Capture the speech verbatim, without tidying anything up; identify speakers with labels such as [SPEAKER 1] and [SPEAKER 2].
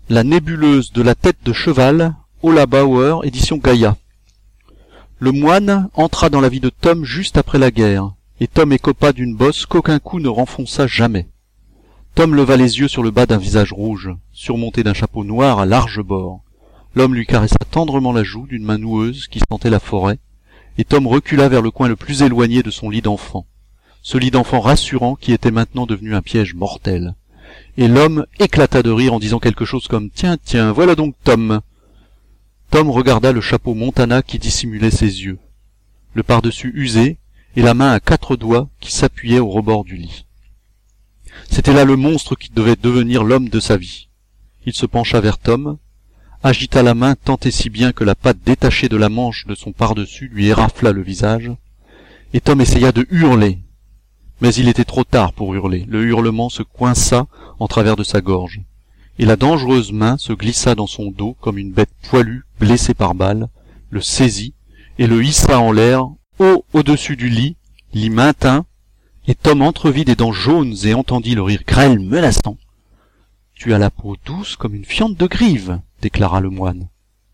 [SPEAKER 1] La nébuleuse de la tête de cheval, Ola Bauer, édition Gaïa. Le moine entra dans la vie de Tom juste après la guerre, et Tom écopa d'une bosse qu'aucun coup ne renfonça jamais. Tom leva les yeux sur le bas d'un visage rouge, surmonté d'un chapeau noir à large bord. L'homme lui caressa tendrement la joue d'une main noueuse qui sentait la forêt, et Tom recula vers le coin le plus éloigné de son lit d'enfant, ce lit d'enfant rassurant qui était maintenant devenu un piège mortel. Et l'homme éclata de rire en disant quelque chose comme « Tiens, tiens, voilà donc Tom !» Tom regarda le chapeau Montana qui dissimulait ses yeux, le pardessus usé et la main à quatre doigts qui s'appuyait au rebord du lit. C'était là le monstre qui devait devenir l'homme de sa vie. Il se pencha vers Tom, agita la main tant et si bien que la patte détachée de la manche de son pardessus lui érafla le visage, et Tom essaya de hurler. Mais il était trop tard pour hurler, le hurlement se coinça en travers de sa gorge, et la dangereuse main se glissa dans son dos comme une bête poilue blessée par balle, le saisit et le hissa en l'air, haut au-dessus du lit, l'y maintint, et Tom entrevit des dents jaunes et entendit le rire grêle menaçant. « Tu as la peau douce comme une fiente de grive », déclara le moine.